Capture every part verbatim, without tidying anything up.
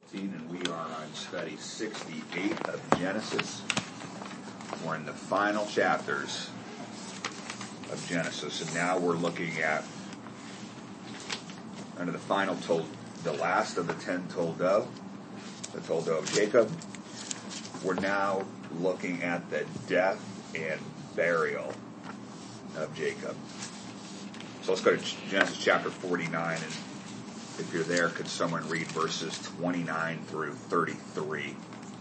And we are on study sixty-eight of Genesis. We're in the final chapters of Genesis, and now we're looking at under the final told, the last of the ten Toldo, the Toldo of Jacob. We're now looking at the death and burial of Jacob. So let's go to Genesis chapter forty-nine, and if you're there, could someone read verses twenty-nine through thirty-three?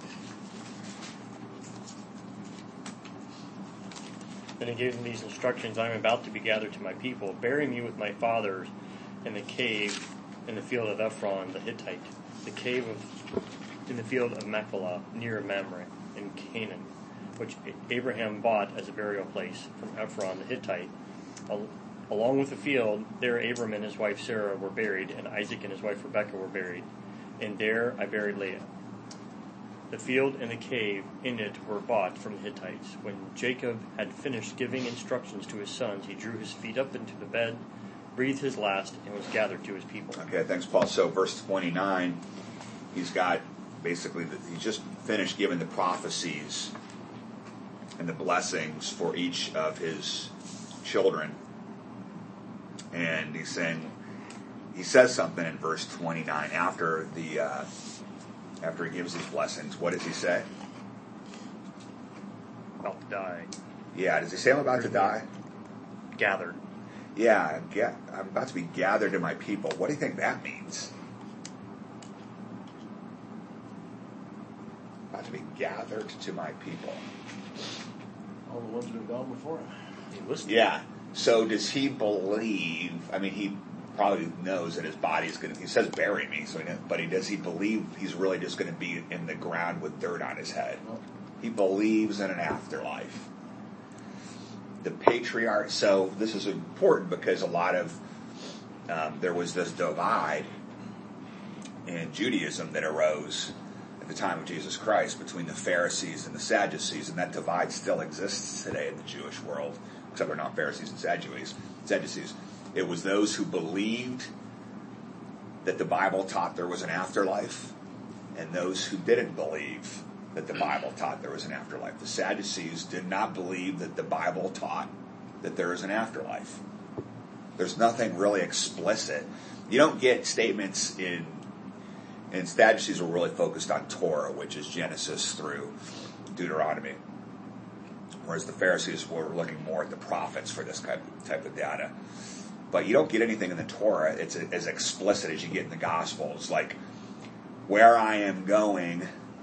Then he gave them these instructions: I am about to be gathered to my people. Bury me with my fathers in the cave in the field of Ephron the Hittite, the cave of in the field of Machpelah near Mamre in Canaan, which Abraham bought as a burial place from Ephron the Hittite. Along with the field, there Abram and his wife Sarah were buried, and Isaac and his wife Rebekah were buried. And there I buried Leah. The field and the cave in it were bought from the Hittites. When Jacob had finished giving instructions to his sons, he drew his feet up into the bed, breathed his last, and was gathered to his people. Okay, thanks, Paul. So verse twenty-nine, he's got basically, the, he's just finished giving the prophecies and the blessings for each of his children. And he's saying, he says something in verse twenty-nine after the uh, after he gives his blessings. What does he say? About to die. Yeah, does he say I'm about to die? Gathered. Yeah, get, I'm about to be gathered to my people. What do you think that means? About to be gathered to my people. All the ones that have gone before him. He listened. Yeah. So does he believe, I mean, he probably knows that his body's going to, he says bury me, so he knows, but he does he believe he's really just going to be in the ground with dirt on his head? He believes in an afterlife. The patriarch, so this is important because a lot of, um, there was this divide in Judaism that arose at the time of Jesus Christ between the Pharisees and the Sadducees, and that divide still exists today in the Jewish world. Except they're not Pharisees and Sadducees. Sadducees. It was those who believed that the Bible taught there was an afterlife, and those who didn't believe that the Bible taught there was an afterlife. The Sadducees did not believe that the Bible taught that there is an afterlife. There's nothing really explicit. You don't get statements in, and Sadducees were really focused on Torah, which is Genesis through Deuteronomy. Whereas the Pharisees were looking more at the prophets for this type of data. But you don't get anything in the Torah. It's as explicit as you get in the Gospels. Like, where I am going,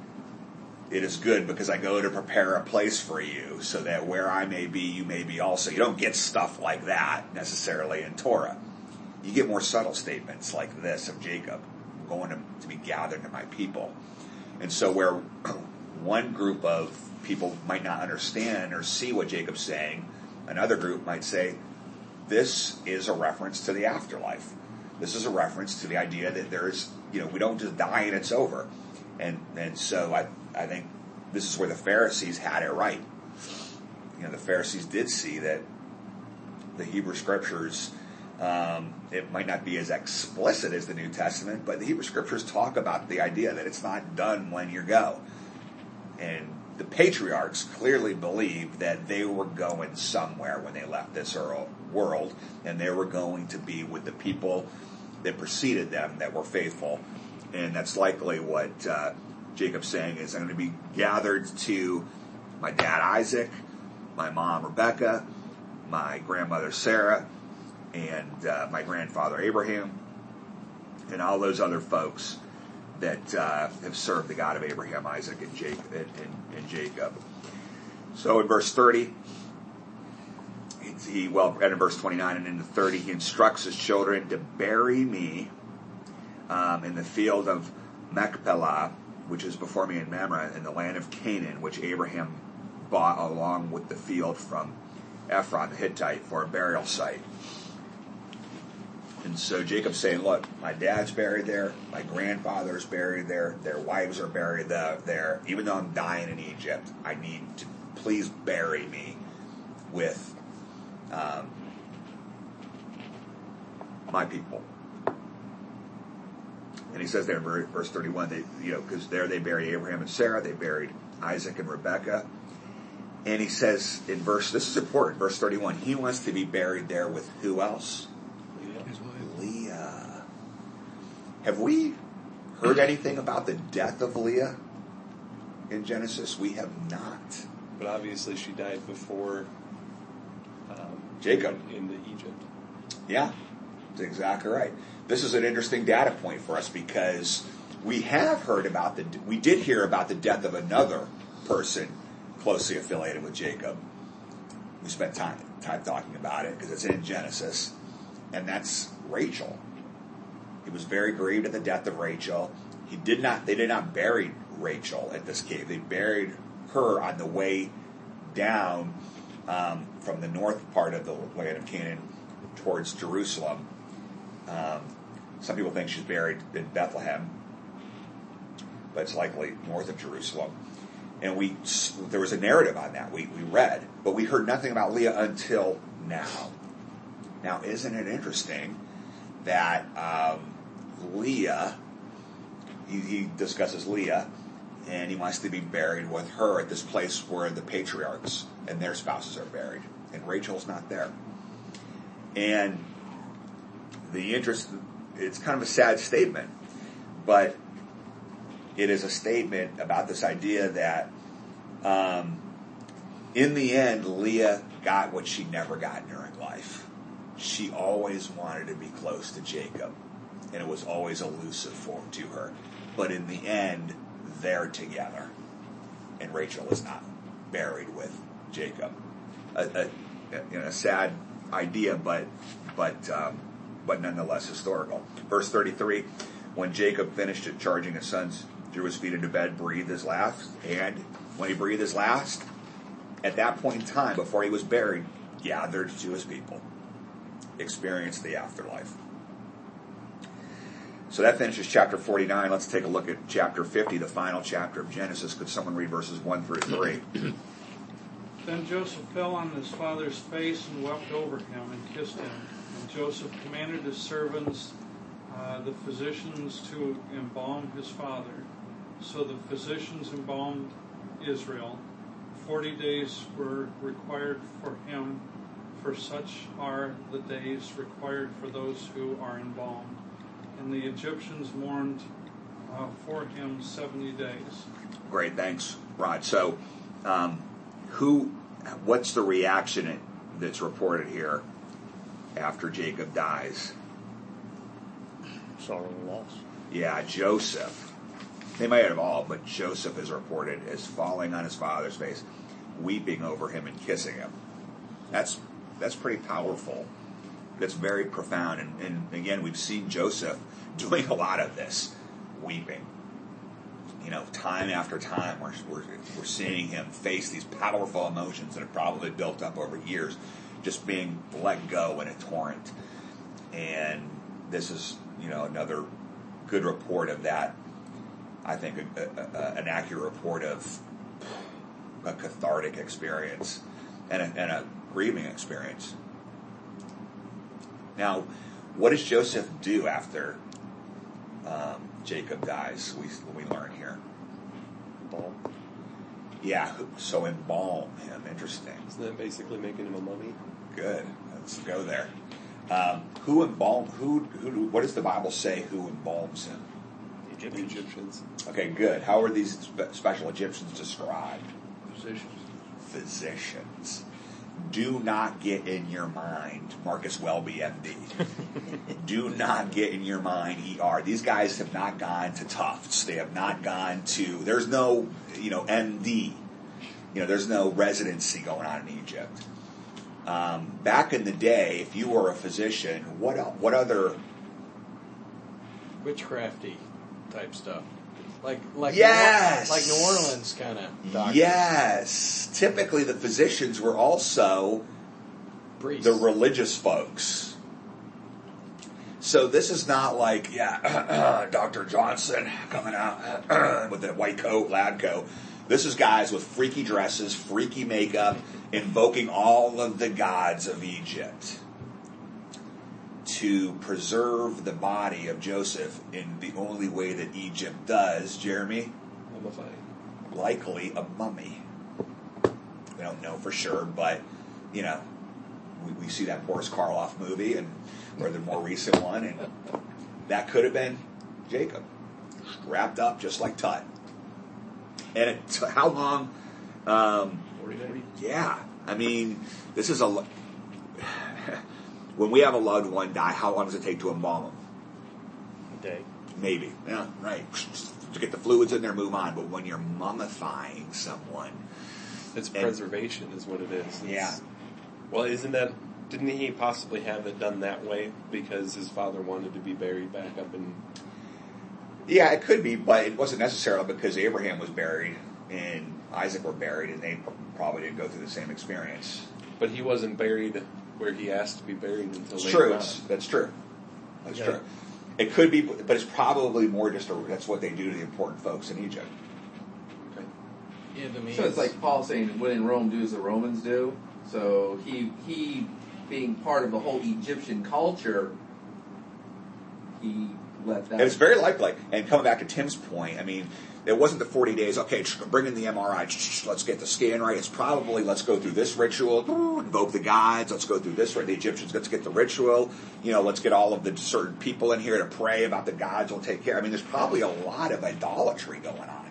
it is good because I go to prepare a place for you, so that where I may be, you may be also. You don't get stuff like that necessarily in Torah. You get more subtle statements like this of Jacob, I'm going to, to be gathered to my people. And so where one group of people might not understand or see what Jacob's saying, another group might say, this is a reference to the afterlife. This is a reference to the idea that there's, you know, we don't just die and it's over. And and so I, I think this is where the Pharisees had it right. You know, the Pharisees did see that the Hebrew Scriptures, um, it might not be as explicit as the New Testament, but the Hebrew Scriptures talk about the idea that it's not done when you go. And the patriarchs clearly believed that they were going somewhere when they left this world, and they were going to be with the people that preceded them that were faithful. And that's likely what uh, Jacob's saying is, I'm going to be gathered to my dad Isaac, my mom Rebekah, my grandmother Sarah, and uh, my grandfather Abraham, and all those other folks that uh, have served the God of Abraham, Isaac, and Jacob. And, and, and Jacob. So in verse thirty, he well, and in verse twenty-nine and into thirty, he instructs his children to bury me um, in the field of Machpelah, which is before me in Mamre, in the land of Canaan, which Abraham bought along with the field from Ephron the Hittite for a burial site. And so Jacob's saying, look, my dad's buried there, my grandfather's buried there, their wives are buried there. Even though I'm dying in Egypt, I need to please bury me with um, my people. And he says there in verse thirty-one, they, you know, because there they buried Abraham and Sarah, they buried Isaac and Rebekah. And he says in verse, this is important, verse thirty-one, he wants to be buried there with who else? Leah. Leah. Have we heard anything about the death of Leah in Genesis? We have not. But obviously she died before um, Jacob into Egypt. Yeah, that's exactly right. This is an interesting data point for us because we have heard about the, we did hear about the death of another person closely affiliated with Jacob. We spent time, time talking about it because it's in Genesis, and that's Rachel. He was very grieved at the death of Rachel. He did not, they did not bury Rachel at this cave. They buried her on the way down um, from the north part of the land of Canaan towards Jerusalem. Um, some people think she's buried in Bethlehem, but it's likely north of Jerusalem. And we, there was a narrative on that we, we read, but we heard nothing about Leah until now. Now, isn't it interesting that um, Leah, he, he discusses Leah, and he wants to be buried with her at this place where the patriarchs and their spouses are buried, and Rachel's not there. And the interest, it's kind of a sad statement, but it is a statement about this idea that um, in the end, Leah got what she never got during life. She always wanted to be close to Jacob, and it was always elusive for to her. But in the end, they're together, and Rachel is not buried with Jacob. A, a, you know, a sad idea, but but um, but nonetheless historical. Verse thirty-three, when Jacob finished it, charging his sons, threw his feet into bed, breathed his last, and when he breathed his last, at that point in time, before he was buried, gathered to his people, experienced the afterlife. So that finishes chapter forty-nine. Let's take a look at chapter fifty, the final chapter of Genesis. Could someone read verses one through three? Then Joseph fell on his father's face and wept over him and kissed him. And Joseph commanded his servants, uh, the physicians, to embalm his father. So the physicians embalmed Israel. Forty days were required for him, for such are the days required for those who are embalmed. And the Egyptians mourned uh, for him seventy days. Great, thanks, Rod. So, um, who? What's the reaction that's reported here after Jacob dies? Sorrow and loss. Yeah, Joseph. They might have all, but Joseph is reported as falling on his father's face, weeping over him and kissing him. That's that's pretty powerful. That's very profound. And, and again, we've seen Joseph doing a lot of this, weeping. You know, time after time, we're, we're, we're seeing him face these powerful emotions that have probably built up over years, just being let go in a torrent. And this is, you know, another good report of that. I think a, a, a, an accurate report of a cathartic experience and a, and a grieving experience. Now, what does Joseph do after um, Jacob dies? We we learn here. Embalm. Yeah, so embalm him. Interesting. Isn't that basically making him a mummy? Good. Let's go there. Um, who embalm? Who? Who? What does the Bible say? Who embalms him? The Egyptians. Okay, good. How are these spe- special Egyptians described? Physicians. Physicians. Do not get in your mind Marcus Welby, M D. Do not get in your mind E R. These guys have not gone to Tufts. They have not gone to, there's no, you know, M D. You know, there's no residency going on in Egypt. Um, back in the day, if you were a physician, what el- what other... Witchcrafty type stuff. Like like Yes! New, like New Orleans kind of doctor. Yes. Typically the physicians were also Priests. the religious folks. So this is not like, yeah, Doctor Johnson coming out with that white coat, lab coat. This is guys with freaky dresses, freaky makeup, invoking all of the gods of Egypt to preserve the body of Joseph in the only way that Egypt does, Jeremy? Mummifying. Likely a mummy. We don't know for sure, but, you know, we, we see that Boris Karloff movie, and or the more recent one, and that could have been Jacob, wrapped up just like Tut. And it, so how long? Um, forty days. yeah, I mean, this is a. When we have a loved one die, how long does it take to embalm them? A day. Maybe. Yeah, right. To get the fluids in there, move on. But when you're mummifying someone, It's and- preservation is what it is. It's, Yeah. Well, isn't that, didn't he possibly have it done that way because his father wanted to be buried back up in... yeah, it could be, but it wasn't necessarily because Abraham was buried and Isaac were buried, and they probably didn't go through the same experience. But he wasn't buried where he asked to be buried until It's later true. on. It's, that's true. That's Yeah. true. It could be, but it's probably more just a, that's what they do to the important folks in Egypt. Okay. Yeah, the means. So it's like Paul saying, when in Rome, do as the Romans do. So he, he being part of the whole Egyptian culture, he let that... And it's very likely. And coming back to Tim's point, I mean, it wasn't the forty days, okay, bring in the M R I, let's get the scan right. It's probably, let's go through this ritual, invoke the gods, let's go through this, the Egyptians, let's get the ritual, you know, let's get all of the certain people in here to pray about the gods will take care. I mean, there's probably a lot of idolatry going on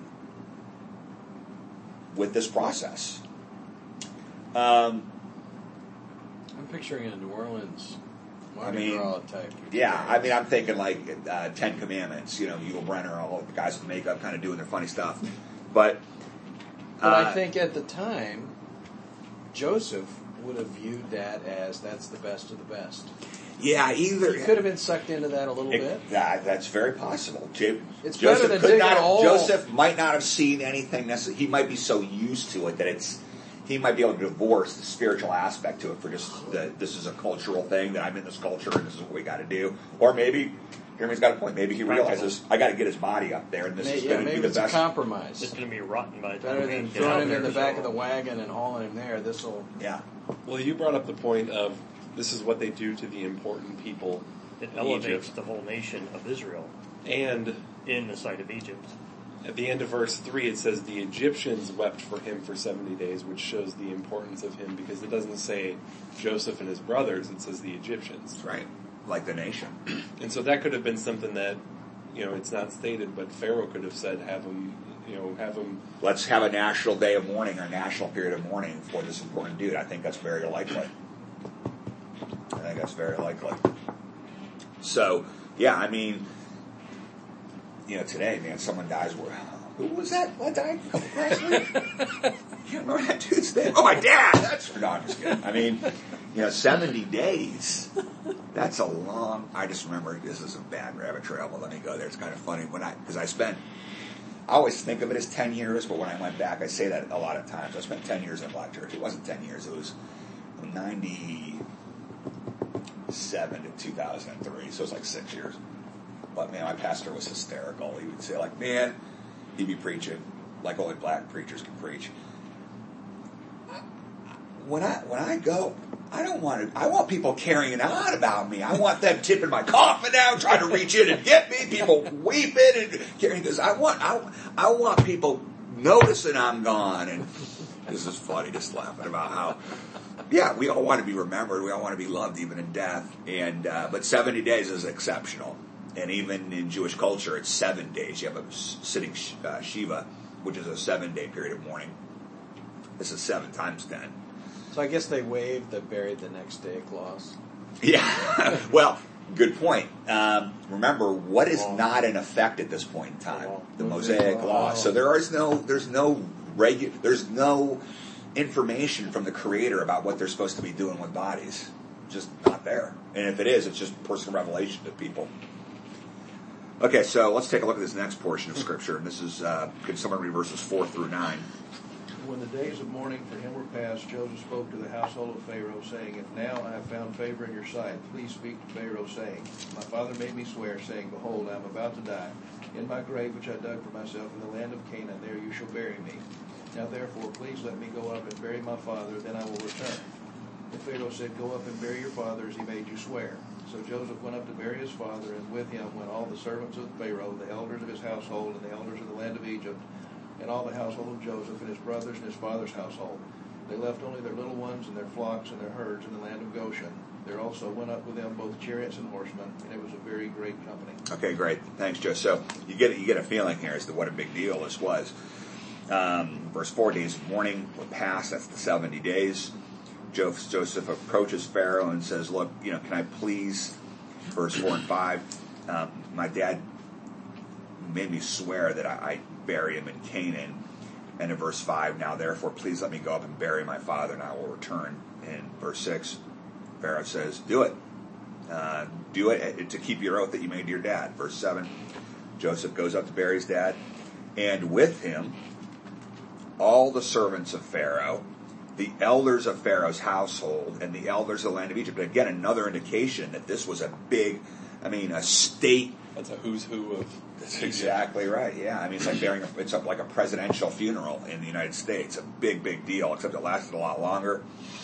with this process. Um, I'm picturing a New Orleans I Mardi mean, Gras type. yeah, I mean, I'm thinking like uh, Ten Commandments, you know, Yul Brenner, all the guys with makeup kind of doing their funny stuff. But, But uh, I think at the time, Joseph would have viewed that as that's the best of the best. yeah, either. He could have been sucked into that a little It- bit. that, that's very possible. J- It's Joseph better than could digging not a have, hole. Joseph might not have seen anything necessary. He might be so used to it that it's he might be able to divorce the spiritual aspect to it for just the, this is a cultural thing that I'm in this culture and this is what we got to do. Or maybe Jeremy's got a point. Maybe he Practical. realizes I got to get his body up there and this May- is yeah, going to be maybe the it's a best. compromise. It's going to be rotten by the Better time than we get throwing out him in there, the back so- of the wagon and hauling him there. This will. Yeah, Well, you brought up the point of this is what they do to the important people It in elevates Egypt. the whole nation of Israel And in the sight of Egypt. at the end of verse three, it says the Egyptians wept for him for seventy days, which shows the importance of him because it doesn't say Joseph and his brothers, it says the Egyptians. that's right. Like the nation. And so that could have been something that, you know, it's not stated, but Pharaoh could have said, have him, you know, have him. Let's have a national day of mourning or national period of mourning for this important dude. I think that's very likely. I think that's very likely. So, yeah, I mean, you know, today, man, someone dies. Who was that? What died last week? I can't remember that dude's name. Oh, my dad! That's no, I'm just kidding. I mean, you know, seventy days. That's a long. I just remember this is a bad rabbit trail, but let me go there. It's kind of funny when I because I spent. I always think of it as ten years, but when I went back, I say that a lot of times. I spent ten years in Black Church. It wasn't ten years. It was ninety-seven to two thousand three, so it's like six years. But man, my pastor was hysterical. He would say, like, man, he'd be preaching like only black preachers can preach. When I when I go, I don't want to. I want people carrying on about me. I want them tipping my coffin down, trying to reach in and get me. People weeping and carrying this. I want. I, I want people noticing I'm gone. And this is funny, just laughing about how. Yeah, we all want to be remembered. We all want to be loved, even in death. And uh, but seventy days is exceptional. And even in Jewish culture, it's seven days. You have a sitting uh, Shiva, which is a seven-day period of mourning. This is seven times ten. So I guess they waived the buried the next day clause. Yeah. Well, good point. Um, remember, what is Law. not in effect at this point in time? Law. The Mosaic Mosaic Law. Law. So there is no, there's no regu- there's no information from the Creator about what they're supposed to be doing with bodies. Just not there. And if it is, it's just personal revelation to people. Okay, so let's take a look at this next portion of Scripture. And this is, uh, can someone read verses four through nine? When the days of mourning for him were past, Joseph spoke to the household of Pharaoh, saying, If now I have found favor in your sight, please speak to Pharaoh, saying, My father made me swear, saying, Behold, I am about to die. In my grave which I dug for myself in the land of Canaan, there you shall bury me. Now therefore, please let me go up and bury my father, then I will return. And Pharaoh said, Go up and bury your father as he made you swear. So Joseph went up to bury his father, and with him went all the servants of Pharaoh, the elders of his household, and the elders of the land of Egypt, and all the household of Joseph, and his brothers, and his father's household. They left only their little ones, and their flocks, and their herds in the land of Goshen. There also went up with them both chariots and horsemen, and it was a very great company. Okay, great. Thanks, Joe. So you get you get a feeling here as to what a big deal this was. Um, verse four, days of mourning were past. That's the seventy days. Joseph approaches Pharaoh and says, look, you know, can I please, verse four and five, um, my dad made me swear that I, I bury him in Canaan. And in verse five, now therefore please let me go up and bury my father, and I will return. In verse six, Pharaoh says, do it. Uh, do it to keep your oath that you made to your dad. Verse seven, Joseph goes up to bury his dad, and with him all the servants of Pharaoh, the elders of Pharaoh's household, and the elders of the land of Egypt. Again, another indication that this was a big, I mean, a state. That's a who's who of. That's exactly right. Yeah, I mean, it's like burying. A, it's like a presidential funeral in the United States. A big, big deal. Except it lasted a lot longer.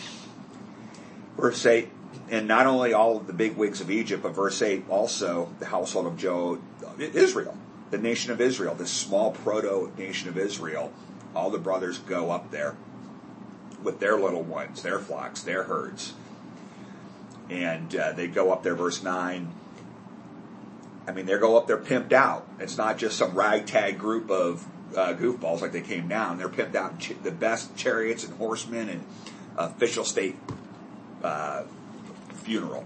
Verse eight, and not only all of the big wigs of Egypt, but verse eight also the household of Joe, Israel, the nation of Israel, this small proto nation of Israel. All the brothers go up there with their little ones, their flocks, their herds. And uh, they go up there, verse nine. I mean, they go up there pimped out. It's not just some ragtag group of uh, goofballs like they came down. They're pimped out, ch- the best chariots and horsemen and official state uh, funeral.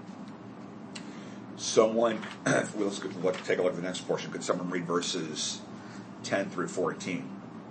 Someone, let's look, take a look at the next portion. Could someone read verses ten through fourteen?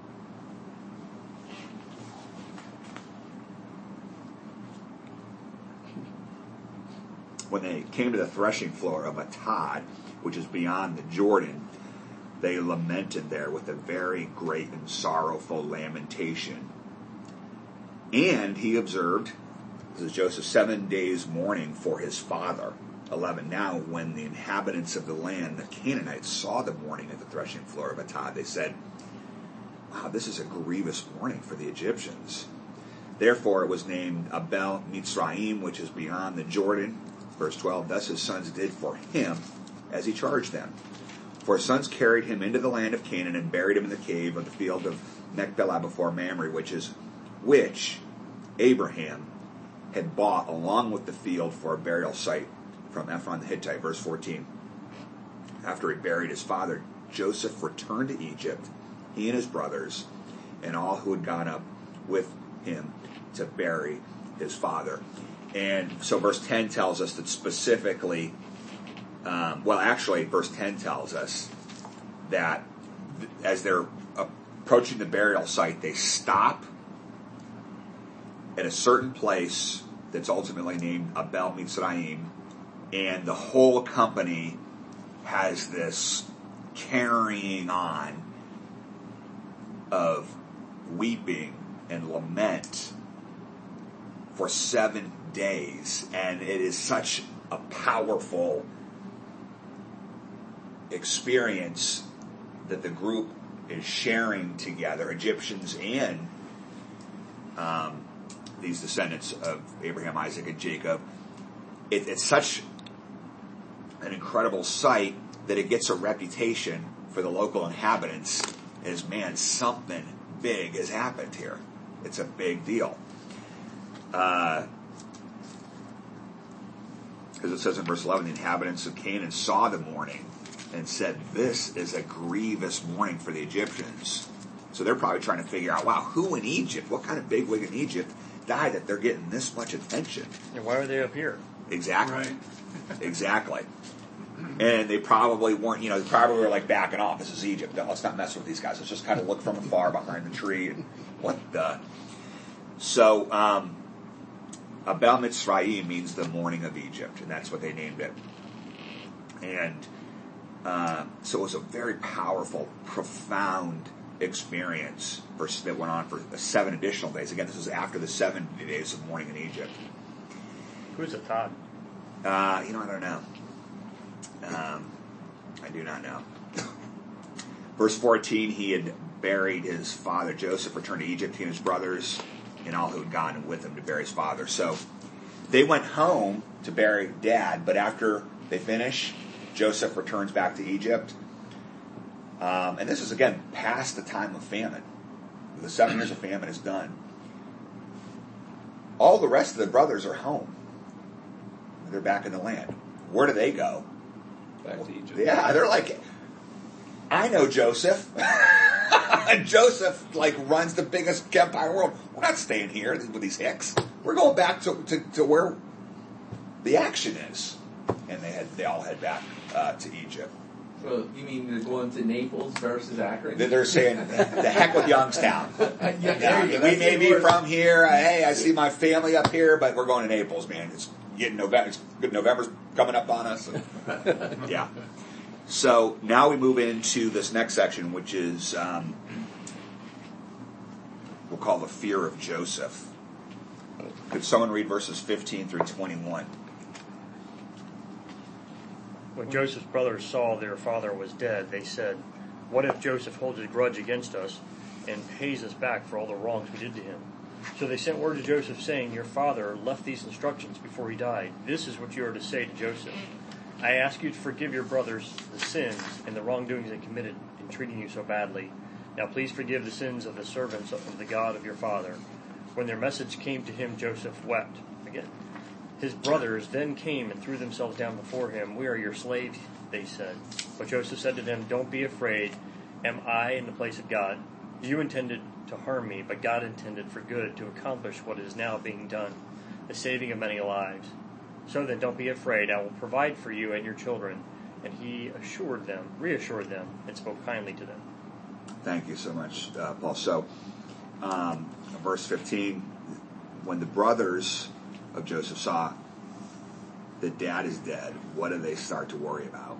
When they came to the threshing floor of Atad, which is beyond the Jordan, they lamented there with a very great and sorrowful lamentation. And he observed, this is Joseph, seven days mourning for his father. eleven. Now, when the inhabitants of the land, the Canaanites, saw the mourning at the threshing floor of Atad, they said, wow, this is a grievous mourning for the Egyptians. Therefore, it was named Abel Mitzrayim, which is beyond the Jordan. Verse twelve, thus his sons did for him as he charged them. For his sons carried him into the land of Canaan and buried him in the cave of the field of Machpelah before Mamre, which is which Abraham had bought along with the field for a burial site from Ephron the Hittite. Verse fourteen, after he buried his father, Joseph returned to Egypt, he and his brothers, and all who had gone up with him to bury his father. And so verse ten tells us that specifically, um, well, actually, verse ten tells us that th- as they're approaching the burial site, they stop at a certain place that's ultimately named Abel Mitzrayim, and the whole company has this carrying on of weeping and lament for seven days, and it is such a powerful experience that the group is sharing together, Egyptians and um, these descendants of Abraham, Isaac, and Jacob. It, it's such an incredible sight that it gets a reputation for the local inhabitants as, man, something big has happened here. It's a big deal. Uh, because it says in verse eleven, the inhabitants of Canaan saw the mourning and said, this is a grievous mourning for the Egyptians. So they're probably trying to figure out, wow, who in Egypt, what kind of bigwig in Egypt died that they're getting this much attention? And why are they up here? Exactly. Right. Exactly. And they probably weren't, you know, they probably were like backing off. This is Egypt. No, let's not mess with these guys. Let's just kind of look from afar behind the tree. And what the? So, um, Abel Mitzrayim means the mourning of Egypt, and that's what they named it. And uh, so it was a very powerful, profound experience for, that went on for seven additional days. Again, this is after the seventy days of mourning in Egypt. Who's Atad? Uh, you know, I don't know. Um, I do not know. Verse fourteen, he had buried his father. Joseph returned to Egypt, he and his brothers, and all who had gone with him to bury his father. So they went home to bury Dad. But after they finish, Joseph returns back to Egypt. Um, and this is, again, past the time of famine. The seven years of famine is done. All the rest of the brothers are home. They're back in the land. Where do they go? Back to Egypt. Yeah, they're like, I know Joseph. And Joseph, like, runs the biggest empire in the world. We're not staying here with these hicks. We're going back to, to, to where the action is. And they had they all head back uh, to Egypt. So you mean they're going to Naples versus Akron? They're saying, the heck with Youngstown. yeah, Yeah, yeah, we may be from here. Hey, I see my family up here, but we're going to Naples, man. It's getting November. It's good. November's coming up on us. Yeah. So now we move into this next section, which is um, we'll call the fear of Joseph. Could someone read verses fifteen through twenty-one? When Joseph's brothers saw their father was dead, they said, "What if Joseph holds a grudge against us and pays us back for all the wrongs we did to him?" So they sent word to Joseph saying, "Your father left these instructions before he died. This is what you are to say to Joseph. I ask you to forgive your brothers the sins and the wrongdoings they committed in treating you so badly. Now please forgive the sins of the servants of the God of your father." When their message came to him, Joseph wept. Again. His brothers then came and threw themselves down before him. "We are your slaves," they said. But Joseph said to them, "Don't be afraid. Am I in the place of God? You intended to harm me, but God intended for good to accomplish what is now being done, the saving of many lives. So then don't be afraid. I will provide for you and your children." And he assured them, reassured them, and spoke kindly to them. Thank you so much, uh, Paul. So, um, verse fifteen, when the brothers of Joseph saw that Dad is dead, what do they start to worry about?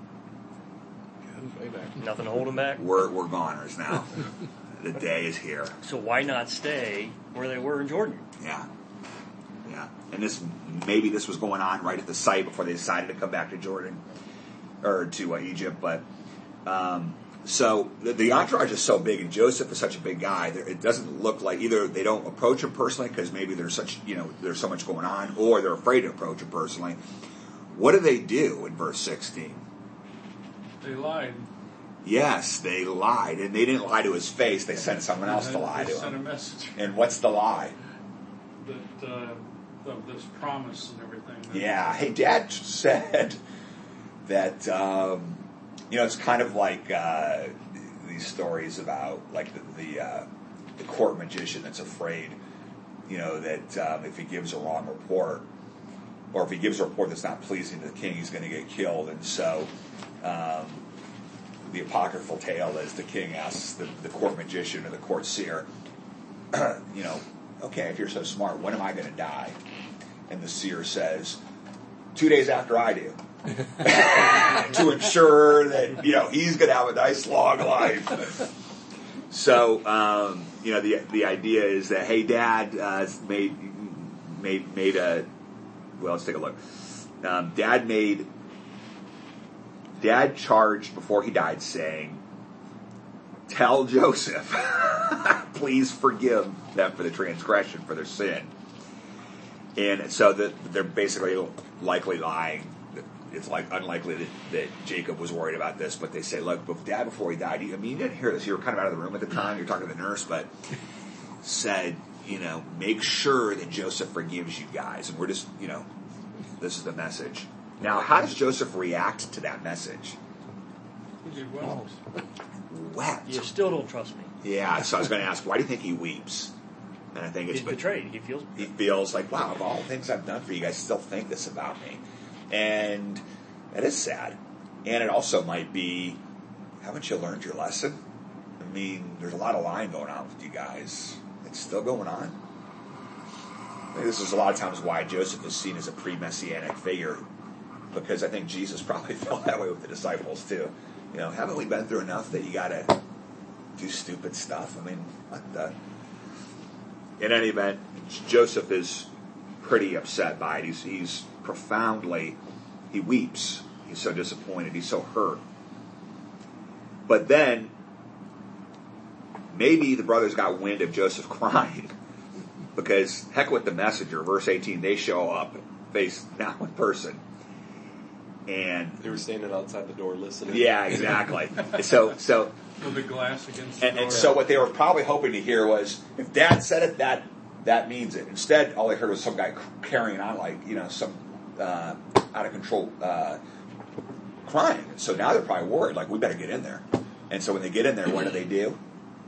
Nothing to hold them back. We're, we're goners now. The day is here. So why not stay where they were in Jordan? Yeah. Yeah. And this, maybe this was going on right at the site before they decided to come back to Jordan, or to uh, Egypt, but, um, so the, the entourage is so big, and Joseph is such a big guy. There, it doesn't look like either they don't approach him personally because maybe there's such you know there's so much going on, or they're afraid to approach him personally. What do they do in verse sixteen? They lied. Yes, they lied, and they didn't lie to his face. They sent someone else to lie they to sent him. a message And what's the lie? that uh, of this promise and everything. Yeah. Hey, Dad said that. Um, You know, it's kind of like uh, these stories about, like, the the, uh, the court magician that's afraid, you know, that um, if he gives a wrong report, or if he gives a report that's not pleasing to the king, he's going to get killed. And so um, the apocryphal tale is the king asks the, the court magician or the court seer, you know, "Okay, if you're so smart, when am I going to die?" And the seer says, two days after I do. To ensure that, you know, he's going to have a nice long life. So, um, you know, the the idea is that, hey, Dad uh, made made made a well. Let's take a look. Um, Dad made Dad charged before he died, saying, "Tell Joseph, please forgive them for the transgression, for their sin." And so that they're basically likely lying. It's like unlikely that, that Jacob was worried about this, but they say, "Look, Dad, before he died, he, I mean, you didn't hear this. You were kind of out of the room at the time. You're talking to the nurse, but said, you know, make sure that Joseph forgives you guys." And we're just, you know, this is the message. Now, how does Joseph react to that message? He wept. Wept. You still don't trust me. Yeah. So I was going to ask, why do you think he weeps? And I think it's He's betrayed. He feels he feels like, wow, of all the things I've done for you, you guys still think this about me. And that is sad. And it also might be, haven't you learned your lesson? I mean, there's a lot of lying going on with you guys. It's still going on. I think this is a lot of times why Joseph is seen as a pre-messianic figure, because I think Jesus probably felt that way with the disciples too. You know, haven't we been through enough that you got to do stupid stuff? I mean, what the... In any event, Joseph is pretty upset by it. He's, he's profoundly, he weeps. He's so disappointed. He's so hurt. But then, maybe the brothers got wind of Joseph crying, because heck with the messenger, verse eighteen, they show up face, now in person. And They were standing outside the door listening. yeah, exactly. so, so, With the glass against the and, door. and so what they were probably hoping to hear was, if Dad said it, that that means it. Instead, all they heard was some guy carrying on like, you know, some uh, out of control uh, crying. So now they're probably worried, like, we better get in there. And so when they get in there, what do they do?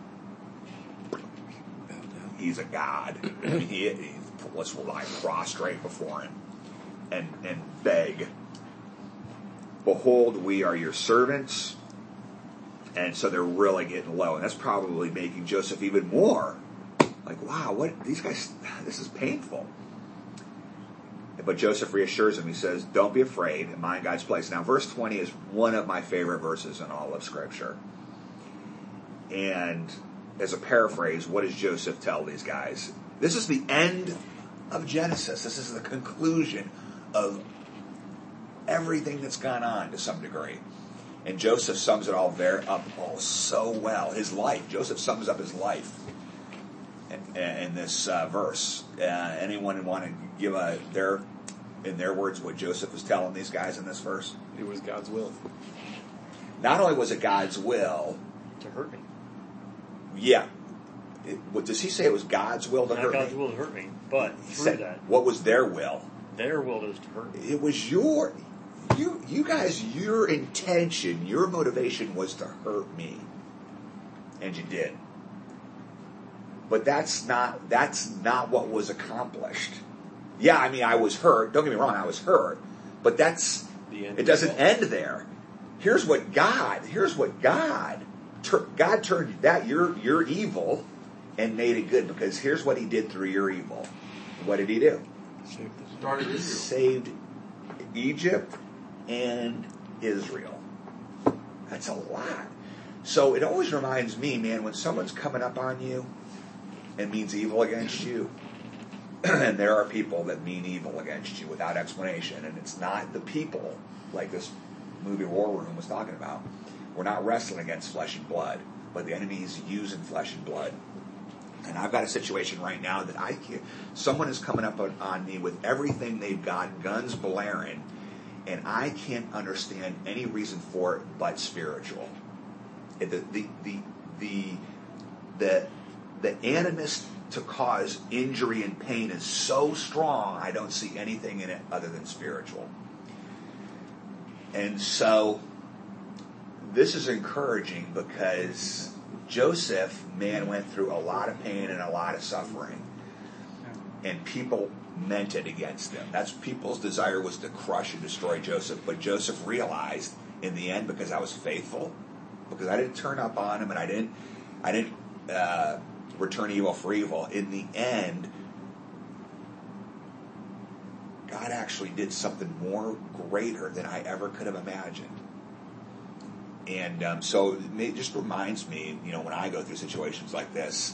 He's a god. I mean, he, he, let's lie prostrate before him and, and beg. Behold, we are your servants. And so they're really getting low. And that's probably making Joseph even more like, wow, what these guys, this is painful. But Joseph reassures him. He says, don't be afraid. Am I in God's place? Now, verse twenty is one of my favorite verses in all of Scripture. And as a paraphrase, what does Joseph tell these guys? This is the end of Genesis. This is the conclusion of everything that's gone on to some degree. And Joseph sums it all there up all so well. His life. Joseph sums up his life in, in this uh, verse. Uh, anyone want to give a, their, in their words, what Joseph is telling these guys in this verse? It was God's will. Not only was it God's will To hurt me. Yeah. It, what, does he say it was God's will to Not hurt God's me? will to hurt me, but He through said, that, what was their will? their will is to hurt me. It was your, you, you guys, your intention, your motivation was to hurt me. And you did. But that's not, that's not what was accomplished. Yeah, I mean, I was hurt. Don't get me wrong, I was hurt. But that's, The end it doesn't result. end there. Here's what God, here's what God, God turned that, your, your evil, and made it good. Because here's what he did through your evil. What did he do? Started Israel. Saved Egypt and Israel. That's a lot. So it always reminds me, man, when someone's coming up on you and means evil against you, and there are people that mean evil against you without explanation, and it's not the people like this movie War Room was talking about. We're not wrestling against flesh and blood, but the enemy is using flesh and blood. And I've got a situation right now that I can't, someone is coming up on, on me with everything they've got, guns blaring, and I can't understand any reason for it but spiritual. The the the the the, the animus to cause injury and pain is so strong, I don't see anything in it other than spiritual. And so this is encouraging because Joseph, man, went through a lot of pain and a lot of suffering. And people meant it against him. That's people's desire was to crush and destroy Joseph. But Joseph realized in the end, because I was faithful, because I didn't turn up on him and I didn't, I didn't uh, return evil for evil. In the end, God actually did something more greater than I ever could have imagined. And um, so it just reminds me, you know, when I go through situations like this,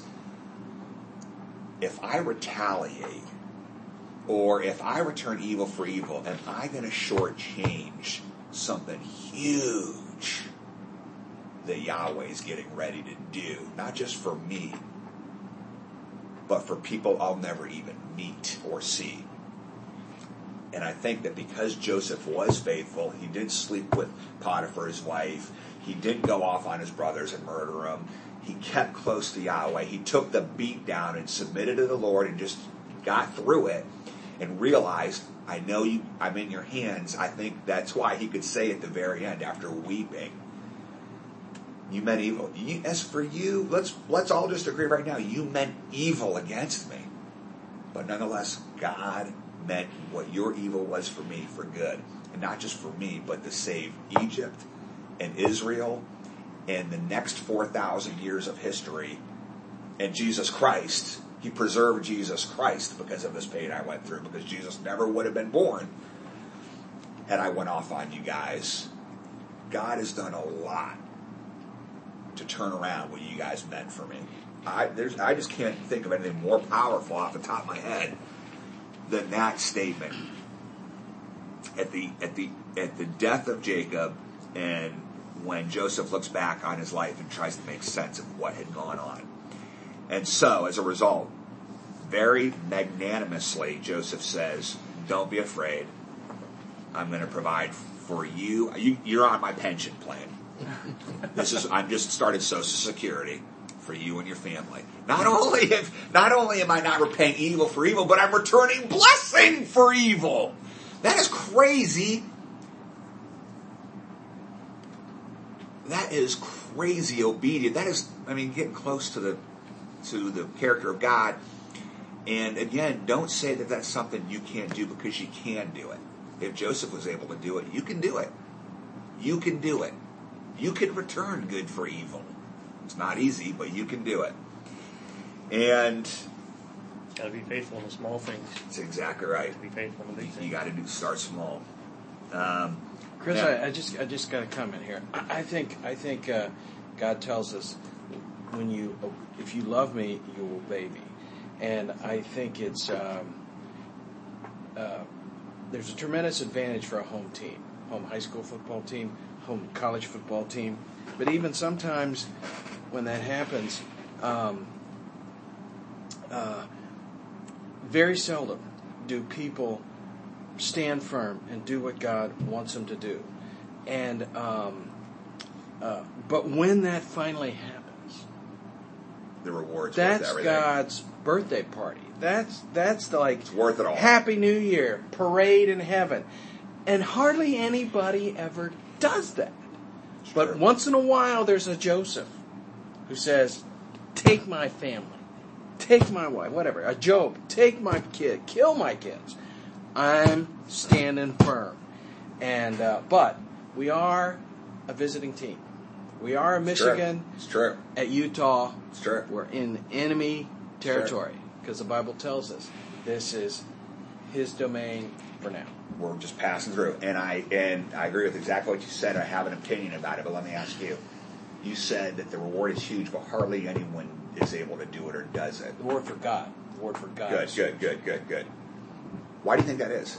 if I retaliate or if I return evil for evil, am I going to shortchange something huge that Yahweh is getting ready to do? Not just for me, but for people I'll never even meet or see. And I think that because Joseph was faithful, he didn't sleep with Potiphar's wife, he didn't go off on his brothers and murder them, he kept close to Yahweh, he took the beat down and submitted to the Lord and just got through it and realized, I know you, I'm in your hands. I think that's why he could say at the very end, after weeping, you meant evil. You, as for you, let's let's all just agree right now, you meant evil against me. But nonetheless, God meant what your evil was for me for good. And not just for me, but to save Egypt and Israel and the next four thousand years of history and Jesus Christ. He preserved Jesus Christ because of this pain I went through, because Jesus never would have been born had I went off on you guys. God has done a lot to turn around what you guys meant for me. I, there's, I just can't think of anything more powerful off the top of my head than that statement. At the at the at the death of Jacob, and when Joseph looks back on his life and tries to make sense of what had gone on. And so, as a result, very magnanimously, Joseph says, don't be afraid. I'm going to provide for you. you. You're on my pension plan. This is I'm just started Social Security for you and your family. Not only if not only am I not repaying evil for evil, but I'm returning blessing for evil. That is crazy. That is crazy obedient. That is, I mean, getting close to the to the character of God. And again, don't say that that's something you can't do, because you can do it. If Joseph was able to do it, you can do it. You can do it. You can return good for evil. It's not easy, but you can do it. And got to be faithful in the small things. That's exactly right. Be faithful in the big You, things. you got to do start small. Um, Chris, now, I, I just I just got a comment here. I, I think I think uh, God tells us, when you if you love me, you will obey me, and I think it's um, uh, there's a tremendous advantage for a home team, home high school football team, home college football team, but even sometimes when that happens, um, uh, very seldom do people stand firm and do what God wants them to do. And um, uh, but when that finally happens, the rewards. that's worth everything. God's birthday party. That's that's the, like It's worth it all. Happy New Year parade in heaven, and hardly anybody ever does that. It's But true. once in a while, there's a Joseph who says, "Take my family, take my wife, whatever." A Job, take my kid, kill my kids. I'm standing firm. And uh, but we are a visiting team. We are It's Michigan true. It's true. at Utah. It's true. We're in enemy territory because the Bible tells us this is His domain for now. We're just passing through, and I and I agree with exactly what you said. I have an opinion about it, but let me ask you. You said that the reward is huge, but hardly anyone is able to do it or does it. The word for God. The word for God. Good, good, good, good, good. Why do you think that is?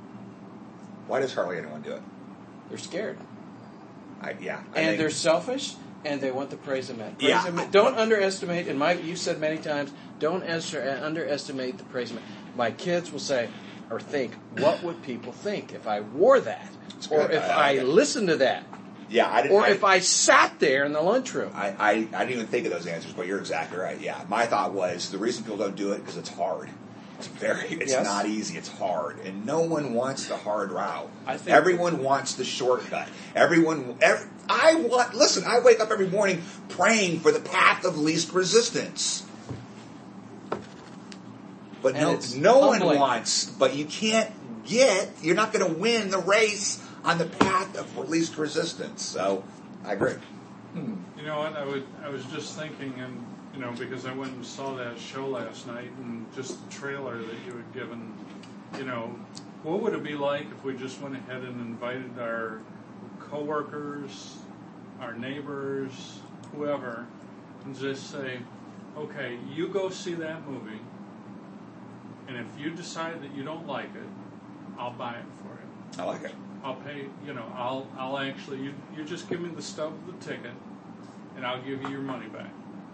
Why does hardly anyone do it? They're scared. I, yeah, I And think- they're selfish, and they want the praise of men. Praise Yeah. of men. Don't underestimate, and Mike, you said many times, don't estra- underestimate the praise of men. My kids will say, or think, what would people think if I wore that? It's Or good. if I- I I like it. listened to that? yeah, I didn't. Or I, if I sat there in the lunchroom? I, I, I didn't even think of those answers, but you're exactly right. Yeah, my thought was the reason people don't do it because it's hard. It's very, it's Yes. not easy. It's hard, and no one wants the hard route. I think- Everyone wants the shortcut. Everyone, every, I want. Listen, I wake up every morning praying for the path of least resistance. But And no, it's no one humbling. wants. But you can't get. You're not going to win the race on the path of least resistance. So, I agree. You know what? I would. I was just thinking, and you know, because I went and saw that show last night, and just the trailer that you had given. You know, what would it be like if we just went ahead and invited our coworkers, our neighbors, whoever, and just say, "Okay, you go see that movie, and if you decide that you don't like it, I'll buy it for you. I like it. I'll pay, you know, I'll I'll actually, you you just give me the stub of the ticket, and I'll give you your money back."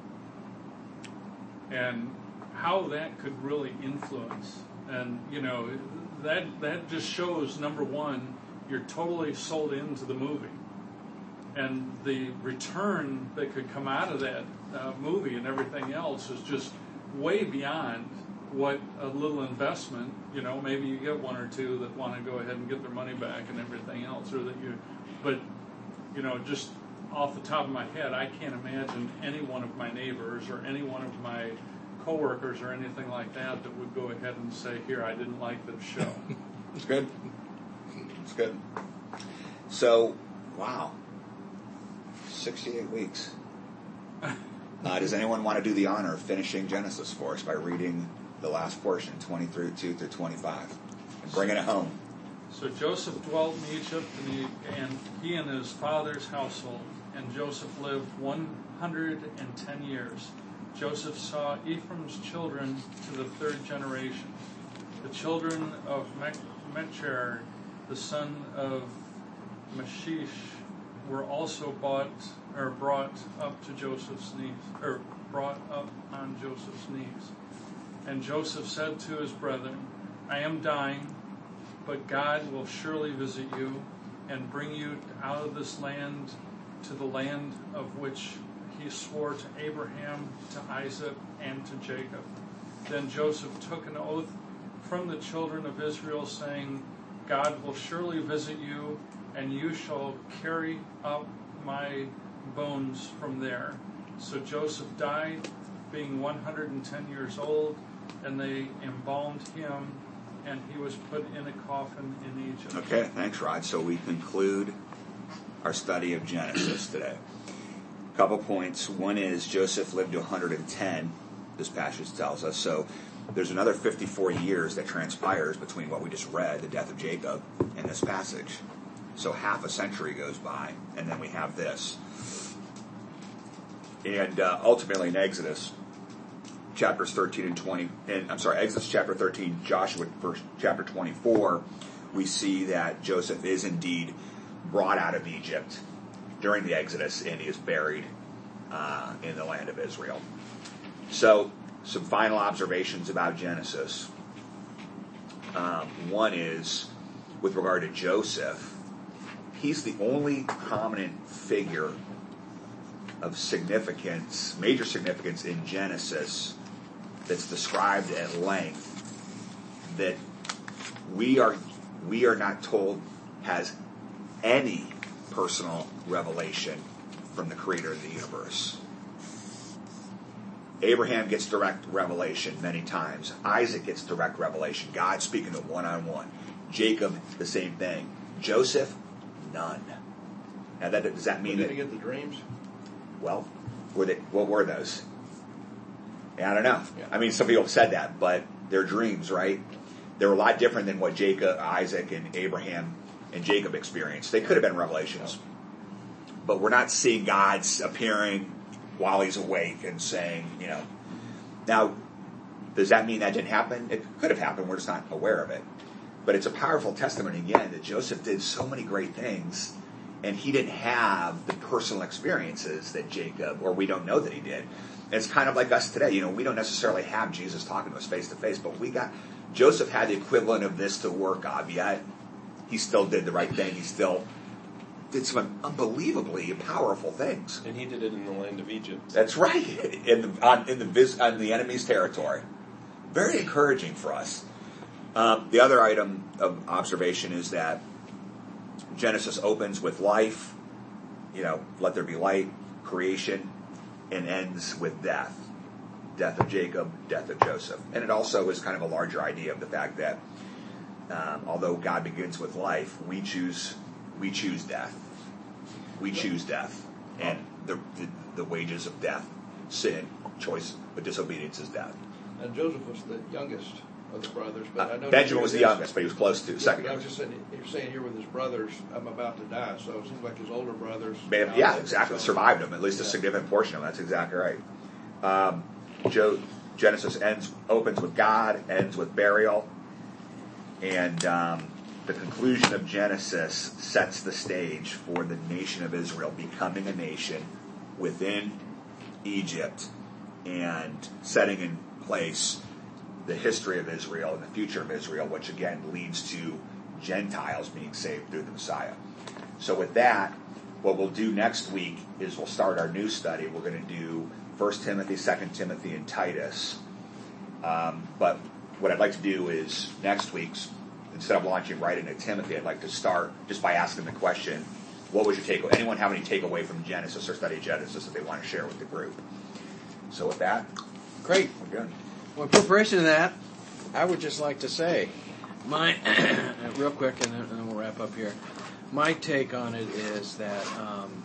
And how that could really influence, and you know, that that just shows, number one, you're totally sold into the movie, and the return that could come out of that uh, movie and everything else is just way beyond what a little investment, you know, maybe you get one or two that want to go ahead and get their money back and everything else, or that you, but, you know, just off the top of my head, I can't imagine any one of my neighbors or any one of my coworkers or anything like that that would go ahead and say, "Here, I didn't like this show." It's good. It's good. So, wow. sixty-eight weeks. Uh, does anyone want to do the honor of finishing Genesis for us by reading the last portion, twenty-three, two through twenty-five, and bringing it home? So Joseph dwelt in Egypt, and he, and he and his father's household, and Joseph lived one hundred and ten years. Joseph saw Ephraim's children to the third generation. The children of Mechir, the son of Meshish, were also bought or brought up to Joseph's knees, or brought up on Joseph's knees. And Joseph said to his brethren, "I am dying. but God will surely visit you and bring you out of this land to the land of which he swore to Abraham, to Isaac, and to Jacob. Then Joseph took an oath from the children of Israel, saying, God will surely visit you, and you shall carry up my bones from there. So Joseph died, being one hundred ten years old, and they embalmed him, and he was put in a coffin in Egypt. Okay, thanks, Rod. So we conclude our study of Genesis today. A couple points. One is Joseph lived to one hundred ten, this passage tells us. So there's another fifty-four years that transpires between what we just read, the death of Jacob, and this passage. So half a century goes by, and then we have this. And uh, ultimately in Exodus, chapters thirteen and twenty, and I'm sorry, Exodus chapter thirteen, Joshua verse, chapter twenty-four, we see that Joseph is indeed brought out of Egypt during the Exodus, and he is buried uh, in the land of Israel. So, some final observations about Genesis. Um, one is, with regard to Joseph, he's the only prominent figure of significance, major significance in Genesis that's described at length that we are we are not told has any personal revelation from the creator of the universe. Abraham gets direct revelation many times. Isaac gets direct revelation. God speaking to one-on-one. Jacob, the same thing. Joseph, none. Now, that does that mean Did that he get the dreams? Well, were they, what were those? I don't know. Yeah. I mean, some people have said that, but they're dreams, right? They were a lot different than what Jacob, Isaac, and Abraham and Jacob experienced. They could have been revelations. But we're not seeing God's appearing while he's awake and saying, you know. Now, does that mean that didn't happen? It could have happened. We're just not aware of it. But it's a powerful testimony, again, that Joseph did so many great things, and he didn't have the personal experiences that Jacob, or we don't know that he did. And it's kind of like us today. You know, we don't necessarily have Jesus talking to us face to face, but we got, Joseph had the equivalent of this to work of, yet he still did the right thing. He still did some unbelievably powerful things. And he did it in the land of Egypt. That's right, in the on, in the vis, on the enemy's territory. Very encouraging for us. Um, the other item of observation is that Genesis opens with life, you know, let there be light, creation, and ends with death. Death of Jacob, death of Joseph. And it also is kind of a larger idea of the fact that um, although God begins with life, we choose we choose death. We choose death. And the, the, the wages of death, sin, choice of disobedience is death. And Joseph was the youngest of the brothers. But I Uh, know Benjamin was the youngest, but he was close to Yeah, second but I was youngest. just saying, you're saying here with his brothers, I'm about to die. So it seems like his older brothers. Man, now yeah, live, exactly. so- Survived him, at least a Yeah. significant portion of him. That's exactly right. Um, Joe, Genesis ends, opens with God, ends with burial, and um, the conclusion of Genesis sets the stage for the nation of Israel becoming a nation within Egypt and setting in place the history of Israel and the future of Israel, which again leads to Gentiles being saved through the Messiah. So with that, what we'll do next week is we'll start our new study. We're going to do First Timothy, Second Timothy, and Titus. Um, but what I'd like to do is next week's, instead of launching right into Timothy, I'd like to start just by asking the question, what was your takeaway? Anyone have any takeaway from Genesis or study of Genesis that they want to share with the group? So with that, Great. we're good. Well, in preparation of that, I would just like to say, my real quick, and then, and then we'll wrap up here. My take on it is that um,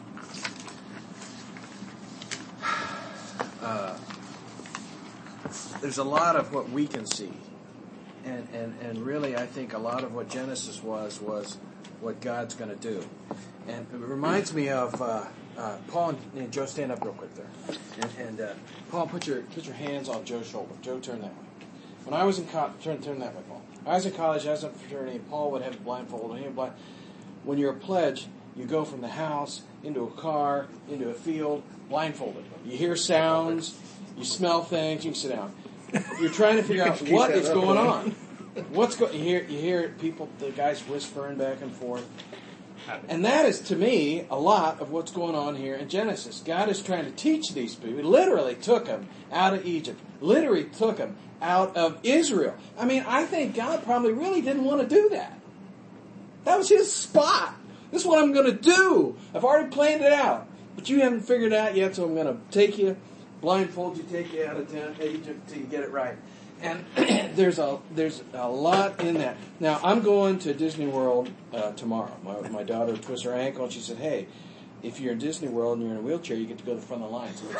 uh, there's a lot of what we can see, and, and and really, I think a lot of what Genesis was was what God's going to do, and it reminds me of. Uh, Uh, Paul and, and Joe, stand up real quick there. And, and uh, Paul, put your put your hands on Joe's shoulder. Joe, turn that way. When I was in college, turn turn that way, Paul. I was in college, I was in fraternity, and Paul would have a blindfold. And he blind. When you're a pledge, you go from the house into a car, into a field, blindfolded. You hear sounds, you smell things. You can sit down. You're trying to figure out what is going on. What's going? You hear, you hear people, the guys whispering back and forth, and that is to me a lot of what's going on here in Genesis. God is trying to teach these people. He literally took them out of Egypt. Literally took them out of Israel. I mean, I think God probably really didn't want to do that. That was His spot. This is what I'm going to do. I've already planned it out, but you haven't figured it out yet. So I'm going to take you, blindfold you, take you out of Egypt till you get it right. And there's a there's a lot in that. Now, I'm going to Disney World uh, tomorrow. My, my daughter twisted her ankle, and she said, hey, if you're in Disney World and you're in a wheelchair, you get to go to the front of the line. So,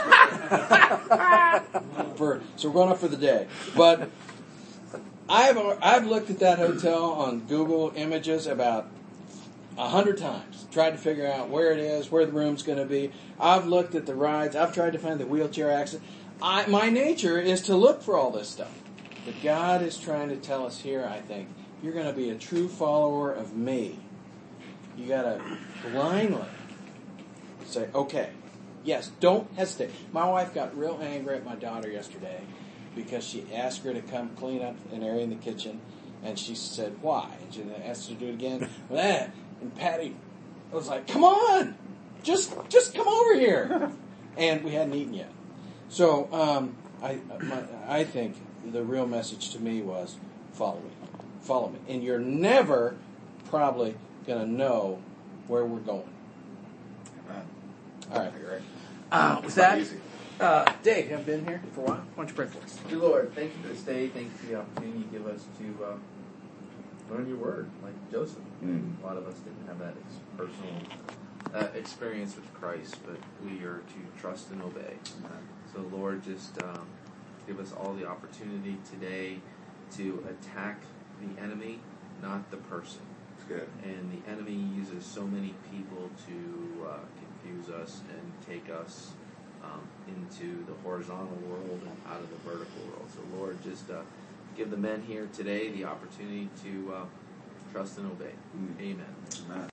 for, so we're going up for the day. But I've I've looked at that hotel on Google Images about a hundred times. Tried to figure out where it is, where the room's going to be. I've looked at the rides. I've tried to find the wheelchair access. I, my nature is to look for all this stuff. But God is trying to tell us here, I think, you're going to be a true follower of me. You got to blindly say, okay, yes, don't hesitate. My wife got real angry at my daughter yesterday because she asked her to come clean up an area in the kitchen, and she said, why? And she asked her to do it again. And Patty was like, come on, just just come over here. And we hadn't eaten yet. So um, I, my, I think the real message to me was, follow me. Follow me. And you're never probably going to know where we're going. Amen. All right. You're right. Uh, with that, uh, Dave, you haven't been here for a while. Why don't you pray for us? Dear Lord, thank you for this day. Thank you for the opportunity you give us to uh, learn your word, like Joseph. Mm. A lot of us didn't have that ex- personal uh, experience with Christ, but we are to trust and obey. So, Lord, just um, give us all the opportunity today to attack the enemy, not the person. It's good. And the enemy uses so many people to uh, confuse us and take us um, into the horizontal world and out of the vertical world. So, Lord, just uh, give the men here today the opportunity to uh, trust and obey. Mm. Amen. Amen.